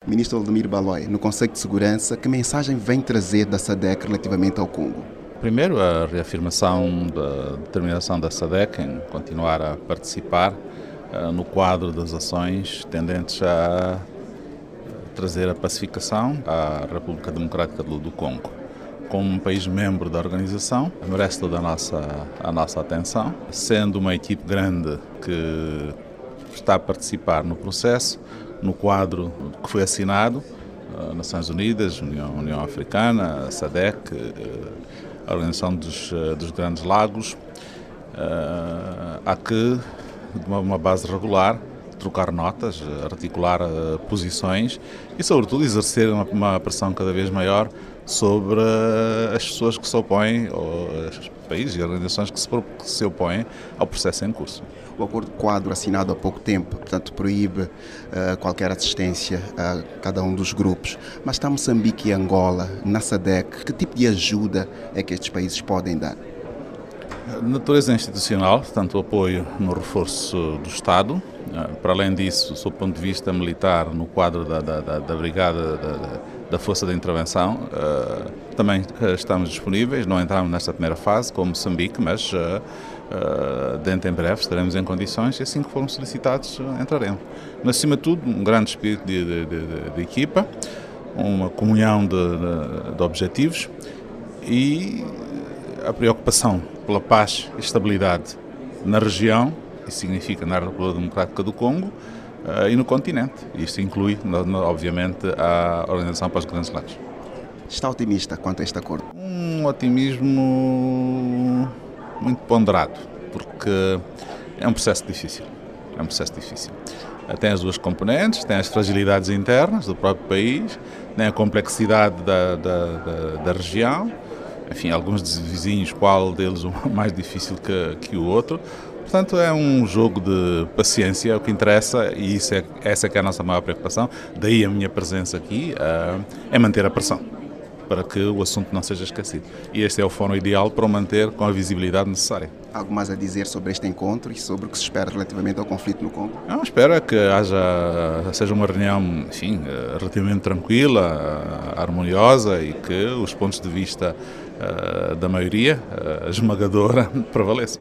Ministro Aldemir Baloi, no Conselho de Segurança, que mensagem vem trazer da SADC relativamente ao Congo? Primeiro, a reafirmação da determinação da SADC em continuar a participar no quadro das ações tendentes a trazer a pacificação à República Democrática do Congo. Como um país membro da organização, merece toda a nossa atenção. Sendo uma equipe grande que está a participar no processo, no quadro que foi assinado, Nações Unidas, União Africana, a SADC, a Organização dos Grandes Lagos, há que, de uma base regular, trocar notas, articular posições e, sobretudo, exercer uma pressão cada vez maior sobre as pessoas que se opõem, ou os países e organizações que se opõem ao processo em curso. O acordo quadro assinado há pouco tempo, portanto, proíbe qualquer assistência a cada um dos grupos. Mas está Moçambique e Angola na SADC. Que tipo de ajuda é que estes países podem dar? Natureza institucional, tanto o apoio no reforço do Estado. Para além disso, sob o ponto de vista militar, no quadro da Brigada da Força de Intervenção, também estamos disponíveis. Não entramos nesta primeira fase, como Moçambique, mas dentro em breve estaremos em condições e assim que formos solicitados entraremos. Mas, acima de tudo, um grande espírito de equipa, uma comunhão de objetivos e a preocupação pela paz e estabilidade na região, isso significa na República Democrática do Congo e no continente. Isto inclui, obviamente, a Organização para os Grandes Lagos. Está otimista quanto a este acordo? Um otimismo muito ponderado, porque é um processo difícil. Tem as duas componentes, tem as fragilidades internas do próprio país, tem a complexidade da região, enfim, alguns vizinhos, qual deles o mais difícil que o outro. Portanto, é um jogo de paciência, o que interessa, e essa é a nossa maior preocupação, daí a minha presença aqui, é manter a pressão, para que o assunto não seja esquecido. E este é o fórum ideal para o manter com a visibilidade necessária. Algo mais a dizer sobre este encontro e sobre o que se espera relativamente ao conflito no Congo? Eu espero que seja uma reunião, enfim, relativamente tranquila, harmoniosa e que os pontos de vista da maioria esmagadora prevaleçam.